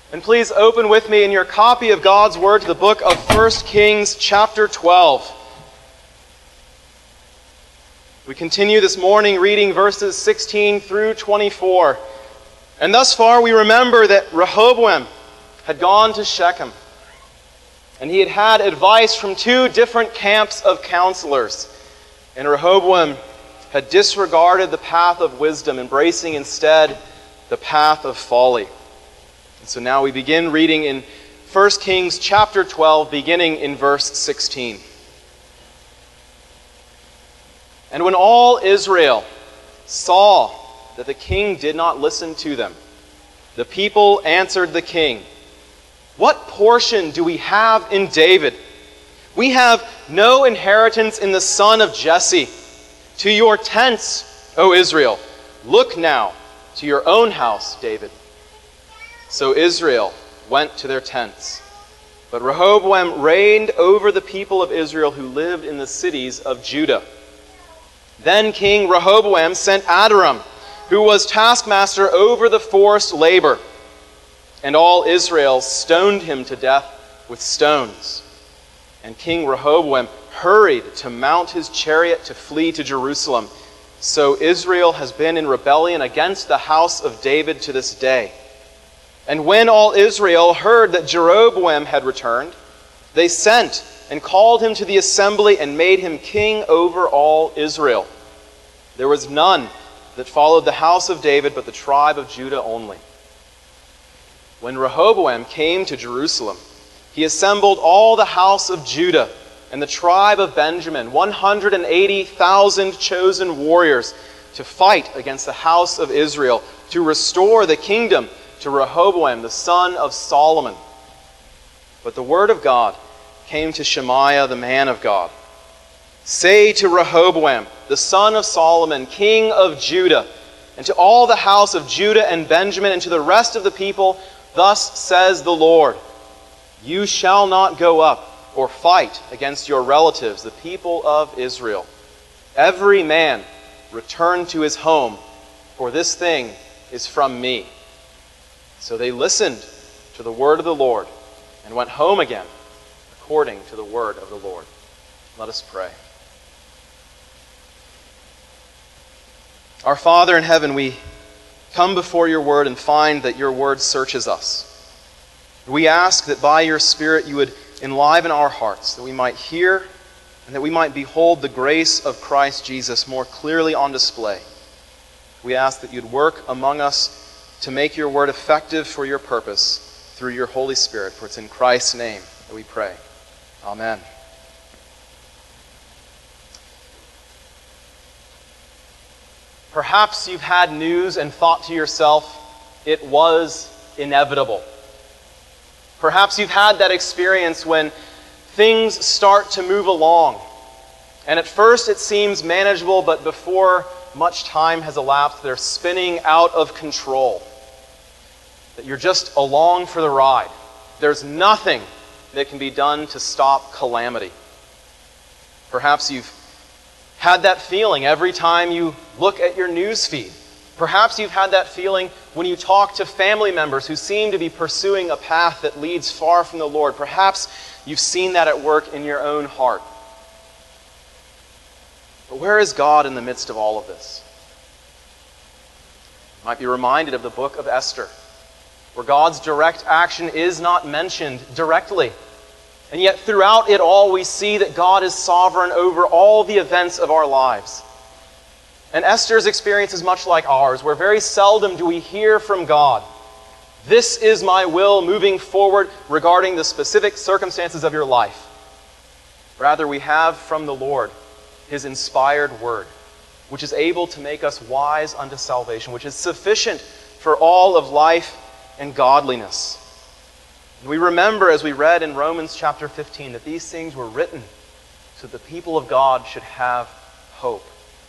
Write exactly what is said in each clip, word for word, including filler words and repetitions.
And please open with me in your copy of God's Word to the book of First Kings chapter twelve. We continue this morning reading verses sixteen through twenty-four. And thus far we remember that Rehoboam had gone to Shechem. And he had had advice from two different camps of counselors. And Rehoboam had disregarded the path of wisdom, embracing instead the path of folly. And so now we begin reading in First Kings chapter twelve, beginning in verse sixteen. And when all Israel saw that the king did not listen to them, the people answered the king, "What portion do we have in David? We have no inheritance in the son of Jesse. To your tents, O Israel. Look now to your own house, David." So Israel went to their tents. But Rehoboam reigned over the people of Israel who lived in the cities of Judah. Then King Rehoboam sent Adoram, who was taskmaster over the forced labor. And all Israel stoned him to death with stones. And King Rehoboam hurried to mount his chariot to flee to Jerusalem. So Israel has been in rebellion against the house of David to this day. And when all Israel heard that Jeroboam had returned, they sent and called him to the assembly and made him king over all Israel. There was none that followed the house of David but the tribe of Judah only. When Rehoboam came to Jerusalem, he assembled all the house of Judah and the tribe of Benjamin, one hundred eighty thousand chosen warriors, to fight against the house of Israel, to restore the kingdom to Rehoboam, the son of Solomon. But the word of God came to Shemaiah, the man of God. "Say to Rehoboam, the son of Solomon, king of Judah, and to all the house of Judah and Benjamin, and to the rest of the people, thus says the Lord, you shall not go up or fight against your relatives, the people of Israel. Every man return to his home, for this thing is from me." So they listened to the word of the Lord and went home again, according to the word of the Lord. Let us pray. Our Father in heaven, we come before your word and find that your word searches us. We ask that by your Spirit you would enliven our hearts, that we might hear and that we might behold the grace of Christ Jesus more clearly on display. We ask that you'd work among us to make your word effective for your purpose through your Holy Spirit. For it's in Christ's name that we pray. Amen. Perhaps you've had news and thought to yourself, it was inevitable. Perhaps you've had that experience when things start to move along. And at first it seems manageable, but before much time has elapsed, they're spinning out of control. That you're just along for the ride. There's nothing that can be done to stop calamity. Perhaps you've had that feeling every time you look at your news feed. Perhaps you've had that feeling when you talk to family members who seem to be pursuing a path that leads far from the Lord. Perhaps you've seen that at work in your own heart. But where is God in the midst of all of this? You might be reminded of the book of Esther, where God's direct action is not mentioned directly. And yet throughout it all we see that God is sovereign over all the events of our lives. And Esther's experience is much like ours, where very seldom do we hear from God, "This is my will moving forward regarding the specific circumstances of your life." Rather, we have from the Lord His inspired word, which is able to make us wise unto salvation, which is sufficient for all of life and godliness. And we remember, as we read in Romans chapter fifteen, that these things were written so that the people of God should have hope.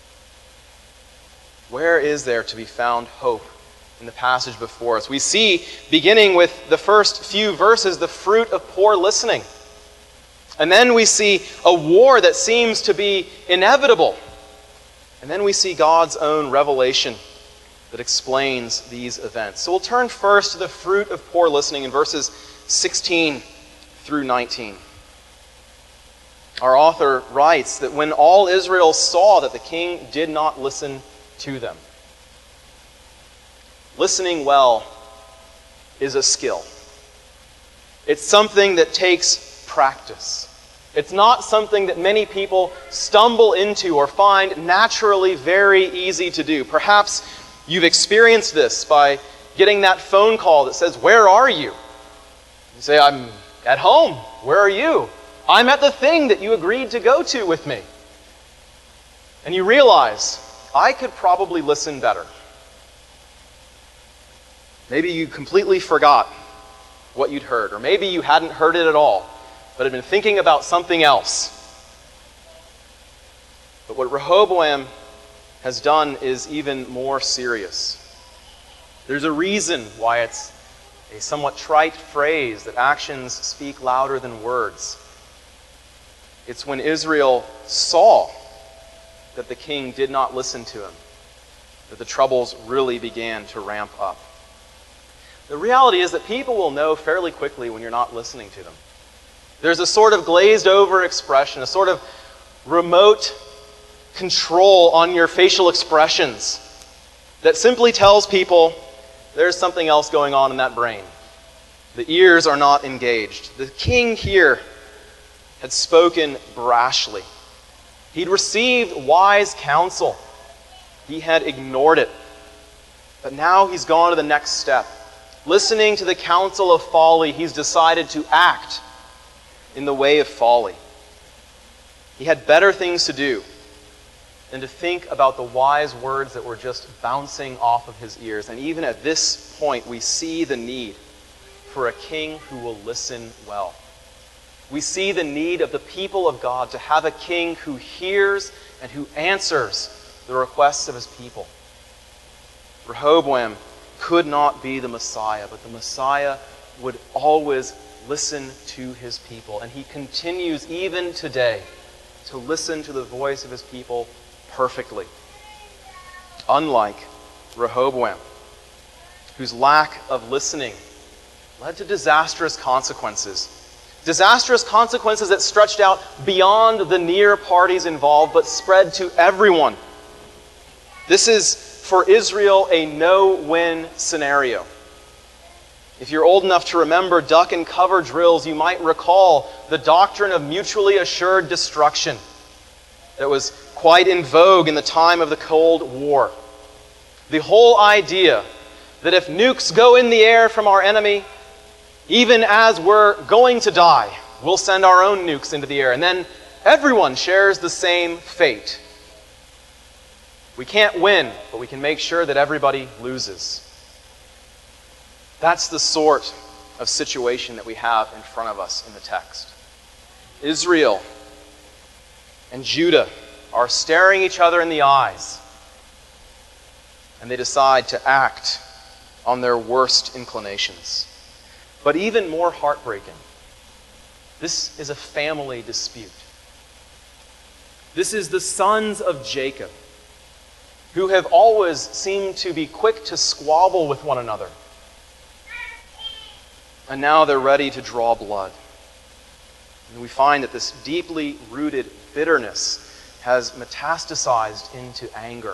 Where is there to be found hope in the passage before us? We see, beginning with the first few verses, the fruit of poor listening. And then we see a war that seems to be inevitable. And then we see God's own revelation that explains these events. So we'll turn first to the fruit of poor listening in verses sixteen through nineteen. Our author writes that when all Israel saw that the king did not listen to them. Listening well is a skill. It's something that takes practice. It's not something that many people stumble into or find naturally very easy to do. Perhaps you've experienced this by getting that phone call that says, "Where are you?" You say, "I'm at home." "Where are you?" "I'm at the thing that you agreed to go to with me." And you realize, I could probably listen better. Maybe you completely forgot what you'd heard, or maybe you hadn't heard it at all, but had been thinking about something else. But what Rehoboam has done is even more serious. There's a reason why it's a somewhat trite phrase that actions speak louder than words. It's when Israel saw that the king did not listen to him that the troubles really began to ramp up. The reality is that people will know fairly quickly when you're not listening to them. There's a sort of glazed over expression, a sort of remote control on your facial expressions that simply tells people there's something else going on in that brain. The ears are not engaged. The king here had spoken brashly. He'd received wise counsel. He had ignored it. But now he's gone to the next step. Listening to the counsel of folly, he's decided to act in the way of folly. He had better things to do than to think about the wise words that were just bouncing off of his ears. And even at this point, we see the need for a king who will listen well. We see the need of the people of God to have a king who hears and who answers the requests of his people. Rehoboam could not be the Messiah, but the Messiah would always listen to his people. And he continues even today to listen to the voice of his people perfectly. Unlike Rehoboam, whose lack of listening led to disastrous consequences. Disastrous consequences that stretched out beyond the near parties involved, but spread to everyone. This is, for Israel, a no-win scenario. If you're old enough to remember duck and cover drills, you might recall the doctrine of mutually assured destruction that was quite in vogue in the time of the Cold War. The whole idea that if nukes go in the air from our enemy, even as we're going to die, we'll send our own nukes into the air, and then everyone shares the same fate. We can't win, but we can make sure that everybody loses. That's the sort of situation that we have in front of us in the text. Israel and Judah are staring each other in the eyes, and they decide to act on their worst inclinations. But even more heartbreaking, this is a family dispute. This is the sons of Jacob, who have always seemed to be quick to squabble with one another. And now they're ready to draw blood. And we find that this deeply rooted bitterness has metastasized into anger.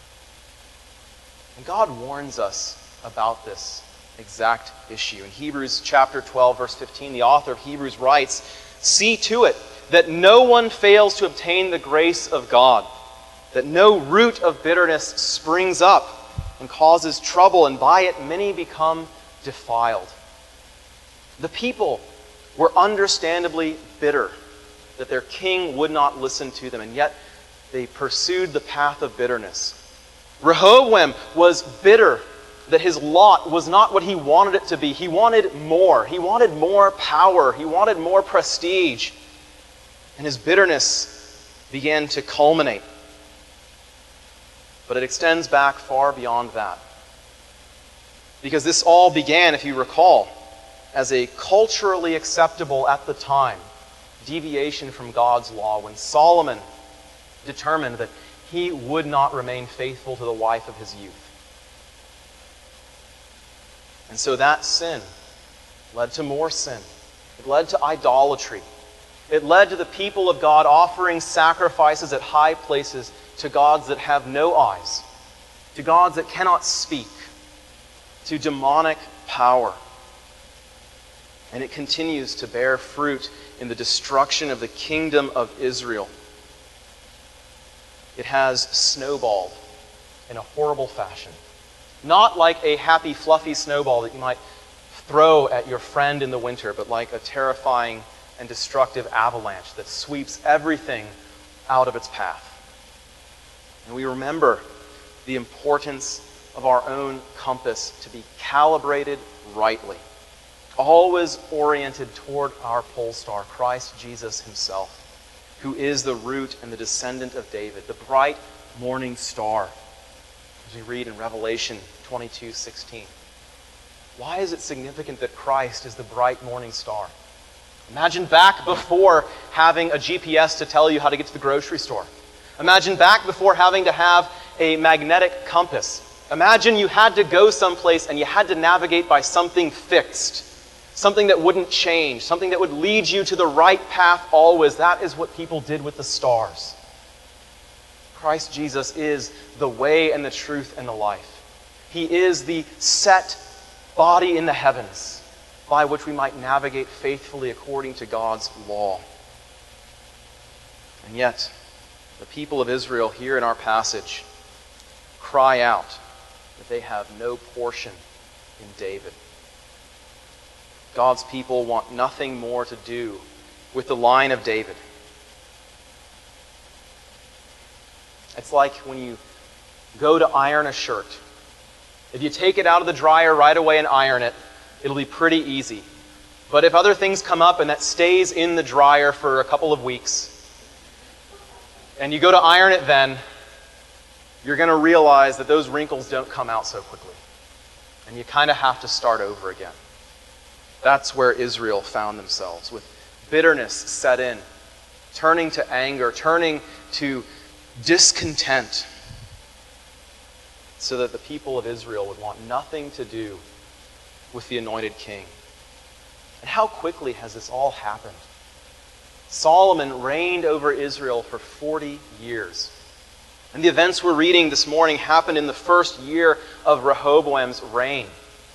And God warns us about this exact issue. In Hebrews chapter twelve, verse fifteen, the author of Hebrews writes, "See to it that no one fails to obtain the grace of God, that no root of bitterness springs up and causes trouble, and by it many become defiled." The people were understandably bitter that their king would not listen to them, and yet they pursued the path of bitterness. Rehoboam was bitter that his lot was not what he wanted it to be. He wanted more. He wanted more power. He wanted more prestige. And his bitterness began to culminate. But it extends back far beyond that. Because this all began, if you recall, as a culturally acceptable at the time deviation from God's law when Solomon determined that he would not remain faithful to the wife of his youth. And so that sin led to more sin. It led to idolatry. It led to the people of God offering sacrifices at high places to gods that have no eyes, to gods that cannot speak, to demonic power. And it continues to bear fruit in the destruction of the kingdom of Israel. It has snowballed in a horrible fashion. Not like a happy, fluffy snowball that you might throw at your friend in the winter, but like a terrifying and destructive avalanche that sweeps everything out of its path. And we remember the importance of our own compass to be calibrated rightly, always oriented toward our pole star, Christ Jesus himself, who is the root and the descendant of David, the bright morning star, as we read in Revelation twenty-two sixteen. Why is it significant that Christ is the bright morning star? Imagine back before having a G P S to tell you how to get to the grocery store. Imagine back before having to have a magnetic compass. Imagine you had to go someplace and you had to navigate by something fixed, something that wouldn't change, something that would lead you to the right path always. That is what people did with the stars. Christ Jesus is the way and the truth and the life. He is the set body in the heavens by which we might navigate faithfully according to God's law. And yet, the people of Israel here in our passage cry out that they have no portion in David. God's people want nothing more to do with the line of David. It's like when you go to iron a shirt. If you take it out of the dryer right away and iron it, it'll be pretty easy. But if other things come up and that stays in the dryer for a couple of weeks, and you go to iron it then, you're going to realize that those wrinkles don't come out so quickly. And you kind of have to start over again. That's where Israel found themselves, with bitterness set in, turning to anger, turning to discontent, so that the people of Israel would want nothing to do with the anointed king. And how quickly has this all happened? Solomon reigned over Israel for forty years. And the events we're reading this morning happened in the first year of Rehoboam's reign.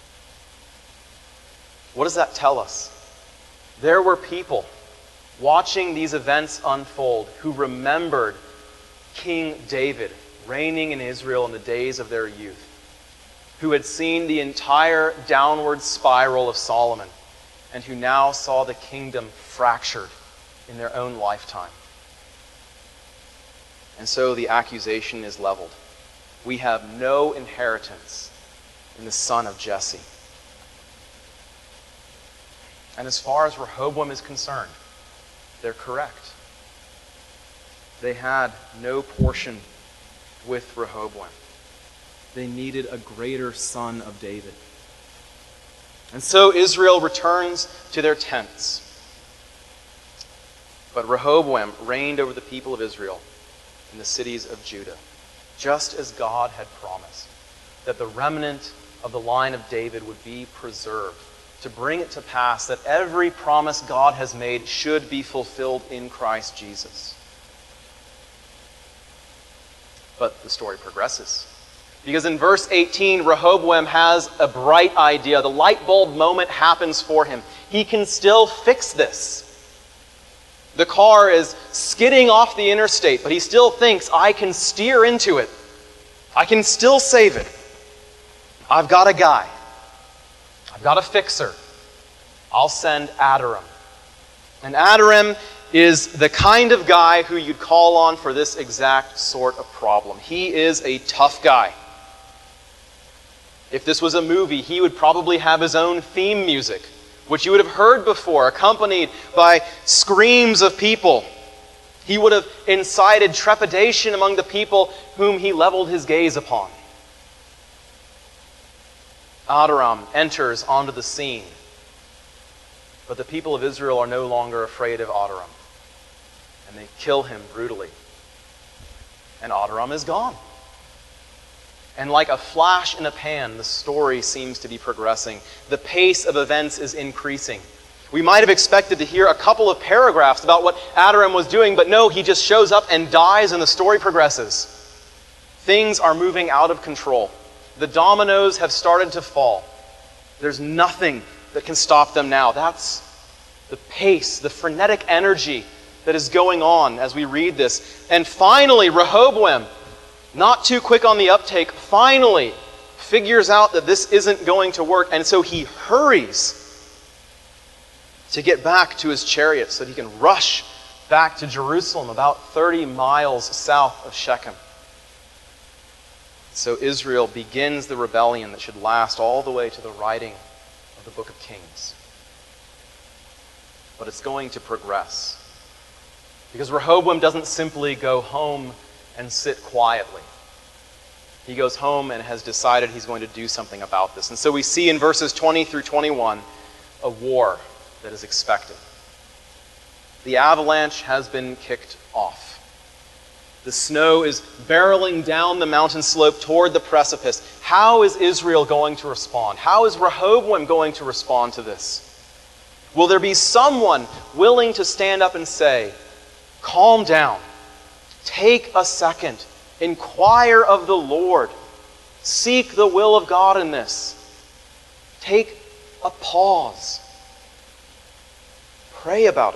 What does that tell us? There were people watching these events unfold who remembered King David reigning in Israel in the days of their youth, who had seen the entire downward spiral of Solomon, and who now saw the kingdom fractured in their own lifetime. And so the accusation is leveled. We have no inheritance in the son of Jesse. And as far as Rehoboam is concerned, they're correct. They had no portion with Rehoboam. They needed a greater son of David. And so Israel returns to their tents. But Rehoboam reigned over the people of Israel in the cities of Judah, just as God had promised, that the remnant of the line of David would be preserved, to bring it to pass that every promise God has made should be fulfilled in Christ Jesus. But the story progresses. Because in verse eighteen, Rehoboam has a bright idea. The light bulb moment happens for him. He can still fix this. The car is skidding off the interstate, but he still thinks, I can steer into it. I can still save it. I've got a guy. I've got a fixer. I'll send Adoram. And Adoram is the kind of guy who you'd call on for this exact sort of problem. He is a tough guy. If this was a movie, he would probably have his own theme music, which you would have heard before, accompanied by screams of people. He would have incited trepidation among the people whom he leveled his gaze upon. Adoram enters onto the scene. But the people of Israel are no longer afraid of Adoram. And they kill him brutally. And Adoram is gone. And like a flash in a pan, the story seems to be progressing. The pace of events is increasing. We might have expected to hear a couple of paragraphs about what Adoram was doing, but no, he just shows up and dies and the story progresses. Things are moving out of control. The dominoes have started to fall. There's nothing that can stop them now. That's the pace, the frenetic energy that is going on as we read this. And finally, Rehoboam, not too quick on the uptake, finally figures out that this isn't going to work. And so he hurries to get back to his chariot so that he can rush back to Jerusalem, about thirty miles south of Shechem. So Israel begins the rebellion that should last all the way to the writing of the book of Kings. But it's going to progress. Because Rehoboam doesn't simply go home and sit quietly. He goes home and has decided he's going to do something about this. And so we see in verses twenty through twenty-one a war that is expected. The avalanche has been kicked off. The snow is barreling down the mountain slope toward the precipice. How is Israel going to respond? How is Rehoboam going to respond to this? Will there be someone willing to stand up and say, calm down, take a second, inquire of the Lord, seek the will of God in this, take a pause, pray about it?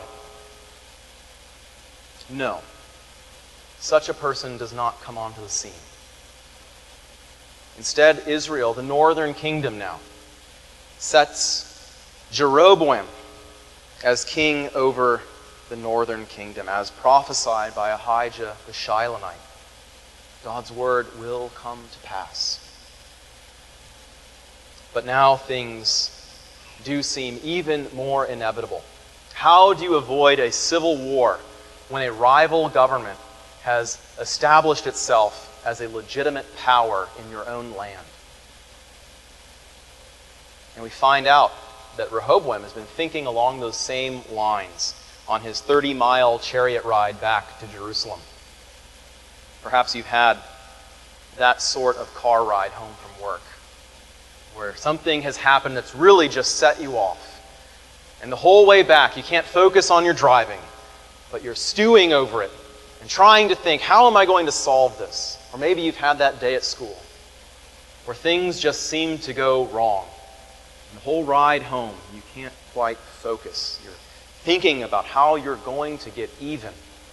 No. Such a person does not come onto the scene. Instead, Israel, the northern kingdom now, sets Jeroboam as king over the northern kingdom, as prophesied by Ahijah the Shilonite. God's word will come to pass. But now things do seem even more inevitable. How do you avoid a civil war when a rival government has established itself as a legitimate power in your own land? And we find out that Rehoboam has been thinking along those same lines on his thirty-mile chariot ride back to Jerusalem. Perhaps you've had that sort of car ride home from work, where something has happened that's really just set you off. And the whole way back, you can't focus on your driving, but you're stewing over it and trying to think, how am I going to solve this? Or maybe you've had that day at school where things just seem to go wrong. And the whole ride home, you can't quite focus. You're thinking about how you're going to get even.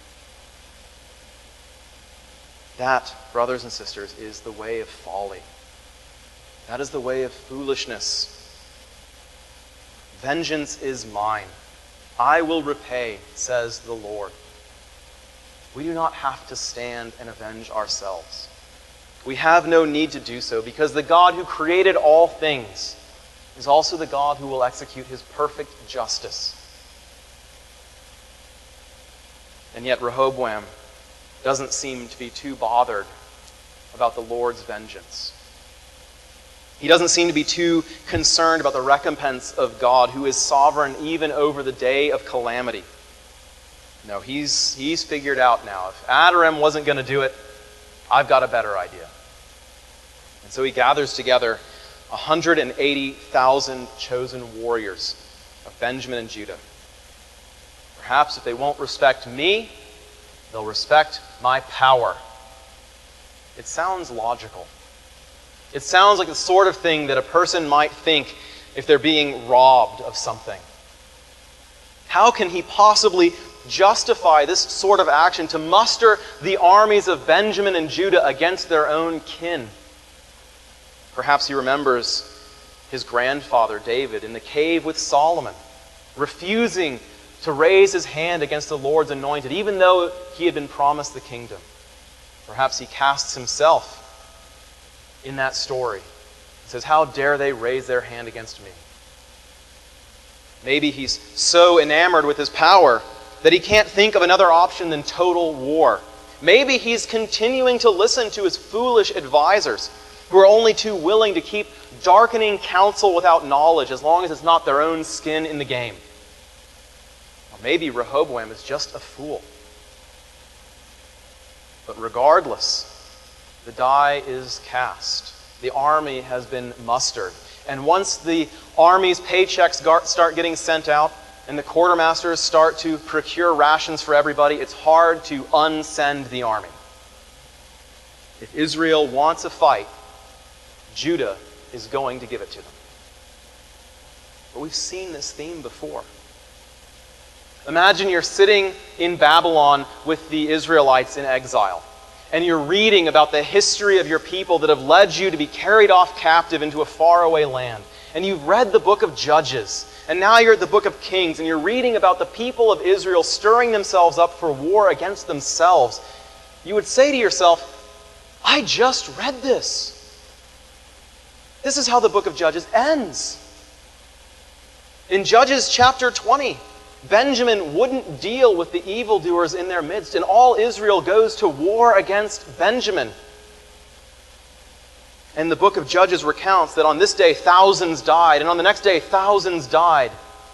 That, brothers and sisters, is the way of folly. That is the way of foolishness. Vengeance is mine. I will repay, says the Lord. We do not have to stand and avenge ourselves. We have no need to do so because the God who created all things is also the God who will execute his perfect justice. And yet Rehoboam doesn't seem to be too bothered about the Lord's vengeance. He doesn't seem to be too concerned about the recompense of God, who is sovereign even over the day of calamity. No, he's, he's figured out now, if Adoram wasn't going to do it, I've got a better idea. And so he gathers together one hundred eighty thousand chosen warriors of Benjamin and Judah. Perhaps if they won't respect me, they'll respect my power. It sounds logical. It sounds like the sort of thing that a person might think if they're being robbed of something. How can he possibly justify this sort of action to muster the armies of Benjamin and Judah against their own kin? Perhaps he remembers his grandfather David in the cave with Solomon, refusing to raise his hand against the Lord's anointed, even though he had been promised the kingdom. Perhaps he casts himself in that story. He says, how dare they raise their hand against me? Maybe he's so enamored with his power that he can't think of another option than total war. Maybe he's continuing to listen to his foolish advisors who are only too willing to keep darkening counsel without knowledge as long as it's not their own skin in the game. Or maybe Rehoboam is just a fool. But regardless, The die is cast. The army has been mustered. And once the army's paychecks start getting sent out and the quartermasters start to procure rations for everybody, it's hard to unsend the army. If Israel wants a fight, Judah is going to give it to them. But we've seen this theme before. Imagine you're sitting in Babylon with the Israelites in exile, and you're reading about the history of your people that have led you to be carried off captive into a faraway land. And you've read the book of Judges, and now you're at the book of Kings, and you're reading about the people of Israel stirring themselves up for war against themselves. You would say to yourself, I just read this. This is how the book of Judges ends. In Judges chapter twenty, Benjamin wouldn't deal with the evildoers in their midst, and all Israel goes to war against Benjamin. And the book of Judges recounts that on this day thousands died, and on the next day thousands died.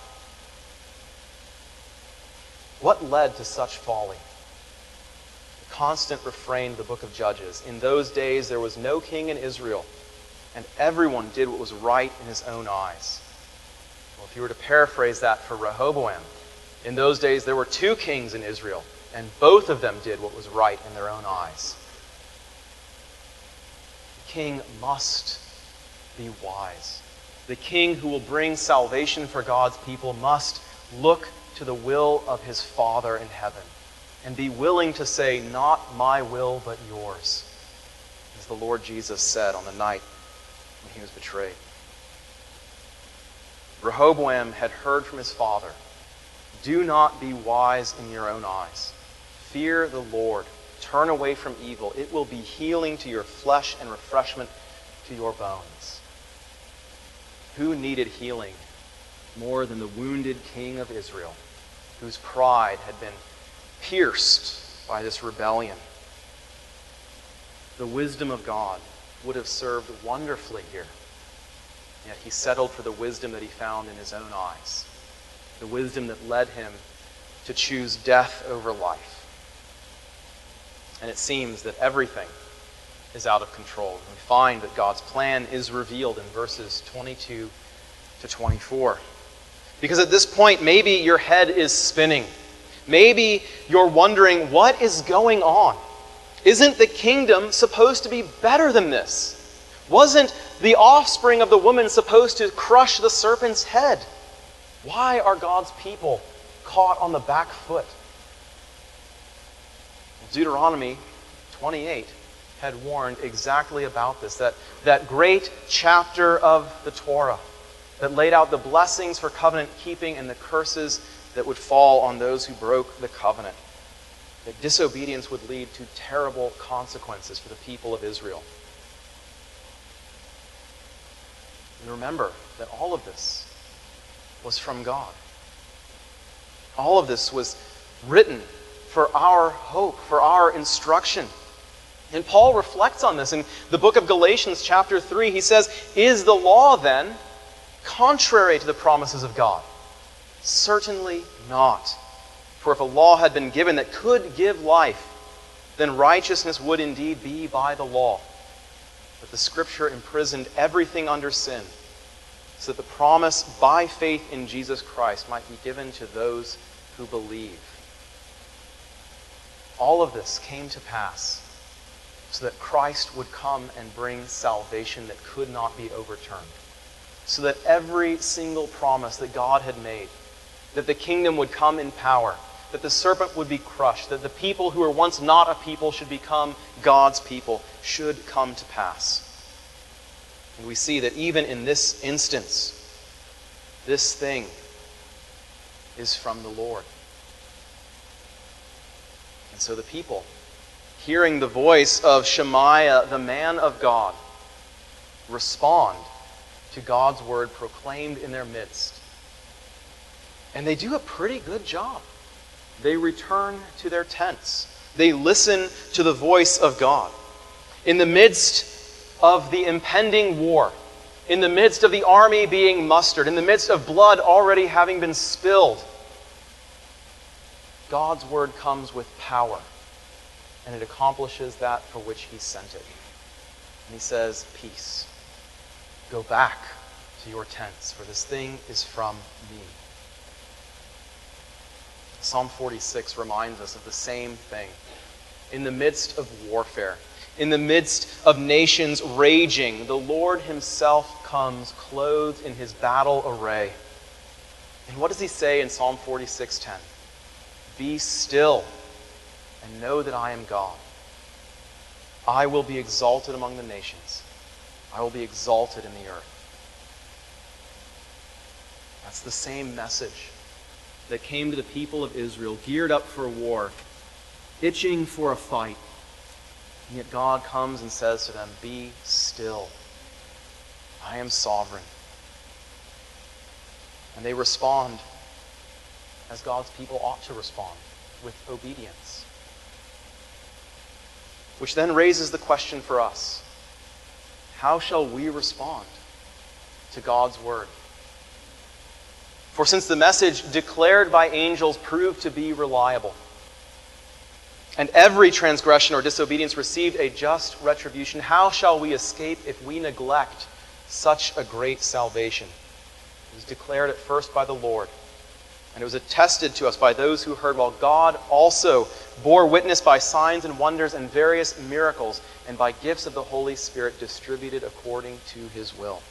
What led to such folly? The constant refrain of the book of Judges. In those days there was no king in Israel, and everyone did what was right in his own eyes. Well, if you were to paraphrase that for Rehoboam, in those days there were two kings in Israel, and both of them did what was right in their own eyes. The king must be wise. The king who will bring salvation for God's people must look to the will of his Father in heaven and be willing to say, not my will, but yours, as the Lord Jesus said on the night when he was betrayed. Rehoboam had heard from his father, do not be wise in your own eyes. Fear the Lord. Turn away from evil. It will be healing to your flesh and refreshment to your bones. Who needed healing more than the wounded king of Israel, whose pride had been pierced by this rebellion? The wisdom of God would have served wonderfully here. Yet he settled for the wisdom that he found in his own eyes. The wisdom that led him to choose death over life. And it seems that everything is out of control. And we find that God's plan is revealed in verses twenty-two to twenty-four. Because at this point, maybe your head is spinning. Maybe you're wondering, what is going on? Isn't the kingdom supposed to be better than this? Wasn't the offspring of the woman supposed to crush the serpent's head? Why are God's people caught on the back foot? Deuteronomy twenty-eight had warned exactly about this, that, that great chapter of the Torah that laid out the blessings for covenant keeping and the curses that would fall on those who broke the covenant. That disobedience would lead to terrible consequences for the people of Israel. And remember that all of this was from God. All of this was written for our hope, for our instruction. And Paul reflects on this in the book of Galatians chapter three. He says, is the law then contrary to the promises of God? Certainly not. For if a law had been given that could give life, then righteousness would indeed be by the law. But the Scripture imprisoned everything under sin, so that the promise by faith in Jesus Christ might be given to those who believe. All of this came to pass so that Christ would come and bring salvation that could not be overturned. So that every single promise that God had made, that the kingdom would come in power, that the serpent would be crushed, that the people who were once not a people should become God's people, should come to pass. And we see that even in this instance, this thing is from the Lord. And so the people, hearing the voice of Shemaiah, the man of God, respond to God's word proclaimed in their midst. And they do a pretty good job. They return to their tents. They listen to the voice of God. In the midst of the impending war, in the midst of the army being mustered, in the midst of blood already having been spilled, God's word comes with power, and it accomplishes that for which he sent it. And he says, peace. Go back to your tents, for this thing is from me. Psalm forty-six reminds us of the same thing. In the midst of warfare, in the midst of nations raging, the Lord himself comes clothed in his battle array. And what does he say in Psalm forty-six ten? Be still and know that I am God. I will be exalted among the nations. I will be exalted in the earth. That's the same message that came to the people of Israel, geared up for war, itching for a fight. And yet God comes and says to them, be still. I am sovereign. And they respond as God's people ought to respond, with obedience. Which then raises the question for us, how shall we respond to God's word? For since the message declared by angels proved to be reliable, and every transgression or disobedience received a just retribution, how shall we escape if we neglect such a great salvation? It was declared at first by the Lord, and it was attested to us by those who heard, while God also bore witness by signs and wonders and various miracles, and by gifts of the Holy Spirit distributed according to his will.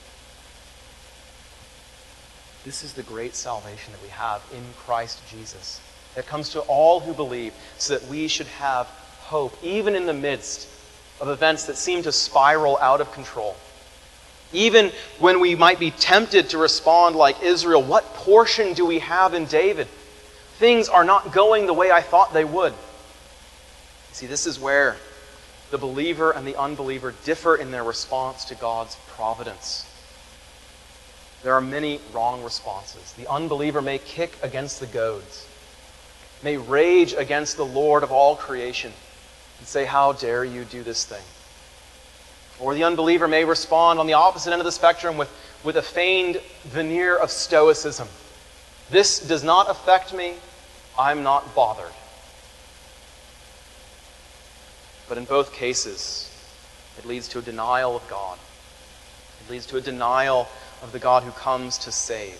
This is the great salvation that we have in Christ Jesus, that comes to all who believe, so that we should have hope, even in the midst of events that seem to spiral out of control. Even when we might be tempted to respond like Israel, what portion do we have in David? Things are not going the way I thought they would. See, this is where the believer and the unbeliever differ in their response to God's providence. There are many wrong responses. The unbeliever may kick against the goads, may rage against the Lord of all creation, and say, how dare you do this thing? Or the unbeliever may respond on the opposite end of the spectrum with, with a feigned veneer of stoicism. This does not affect me. I'm not bothered. But in both cases, it leads to a denial of God. It leads to a denial of the God who comes to save.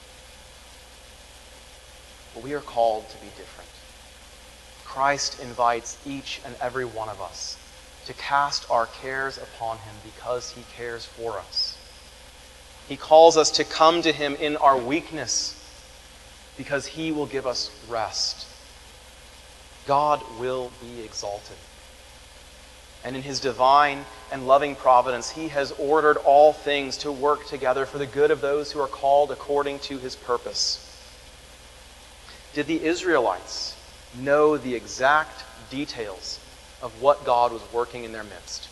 But we are called to be different. Christ invites each and every one of us to cast our cares upon him because he cares for us. He calls us to come to him in our weakness because he will give us rest. God will be exalted. And in his divine and loving providence, he has ordered all things to work together for the good of those who are called according to his purpose. Did the Israelites know the exact details of what God was working in their midst?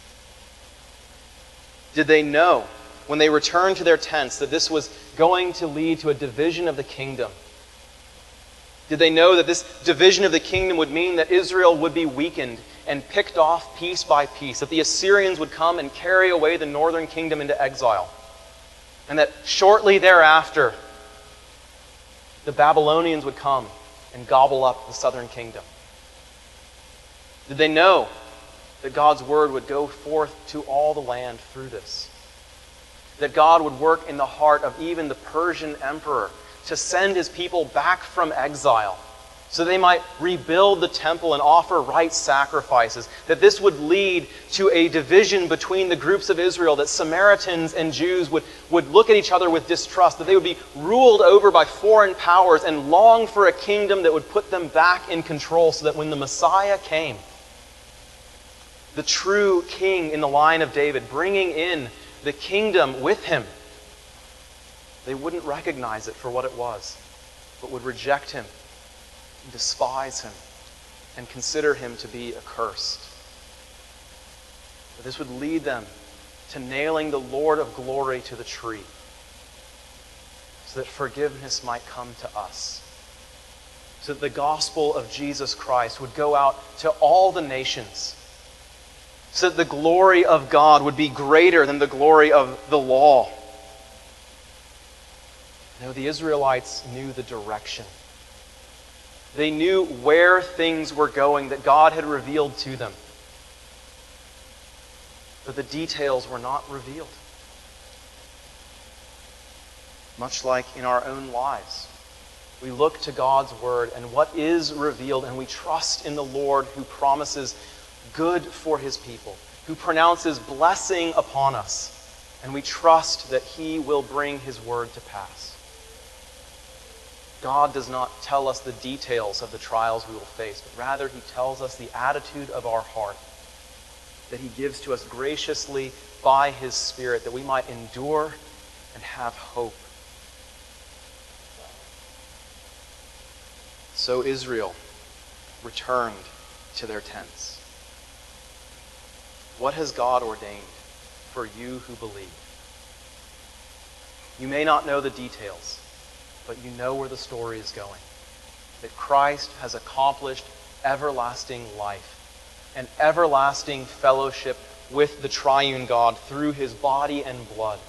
Did they know when they returned to their tents that this was going to lead to a division of the kingdom? Did they know that this division of the kingdom would mean that Israel would be weakened and picked off piece by piece, that the Assyrians would come and carry away the northern kingdom into exile, and that shortly thereafter the Babylonians would come and gobble up the southern kingdom? Did they know that God's word would go forth to all the land through this? That God would work in the heart of even the Persian emperor to send his people back from exile so they might rebuild the temple and offer right sacrifices? That this would lead to a division between the groups of Israel, that Samaritans and Jews would, would look at each other with distrust, that they would be ruled over by foreign powers and long for a kingdom that would put them back in control, so that when the Messiah came, the true king in the line of David, bringing in the kingdom with him, they wouldn't recognize it for what it was, but would reject him, and despise him, and consider him to be accursed. But this would lead them to nailing the Lord of glory to the tree, so that forgiveness might come to us, so that the gospel of Jesus Christ would go out to all the nations, so that the glory of God would be greater than the glory of the law. No, the Israelites knew the direction. They knew where things were going that God had revealed to them. but the details were not revealed. Much like in our own lives, we look to God's word and what is revealed, and we trust in the Lord who promises good for his people, who pronounces blessing upon us, and we trust that he will bring his word to pass. God does not tell us the details of the trials we will face, but rather he tells us the attitude of our heart that he gives to us graciously by his Spirit, that we might endure and have hope. So Israel returned to their tents. What has God ordained for you who believe? You may not know the details, but you know where the story is going. That Christ has accomplished everlasting life and everlasting fellowship with the triune God through his body and blood.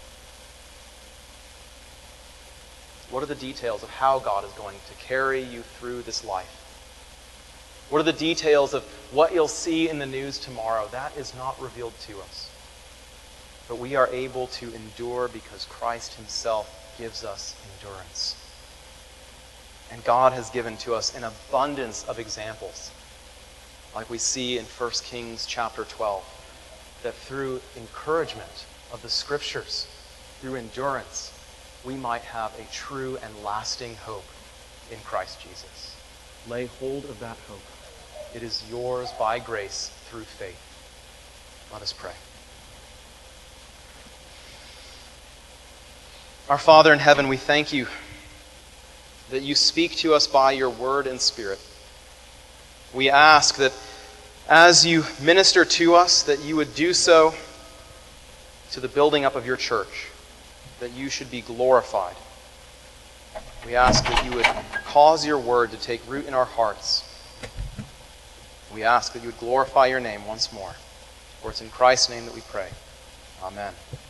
What are the details of how God is going to carry you through this life? What are the details of what you'll see in the news tomorrow? That is not revealed to us. But we are able to endure because Christ himself gives us endurance. And God has given to us an abundance of examples, like we see in First Kings chapter twelve, that through encouragement of the Scriptures, through endurance, we might have a true and lasting hope in Christ Jesus. Lay hold of that hope. It is yours by grace through faith. Let us pray. Our Father in heaven, we thank you that you speak to us by your word and Spirit. We ask that as you minister to us, that you would do so to the building up of your church, that you should be glorified. We ask that you would cause your word to take root in our hearts. We ask that you would glorify your name once more. For it's in Christ's name that we pray. Amen.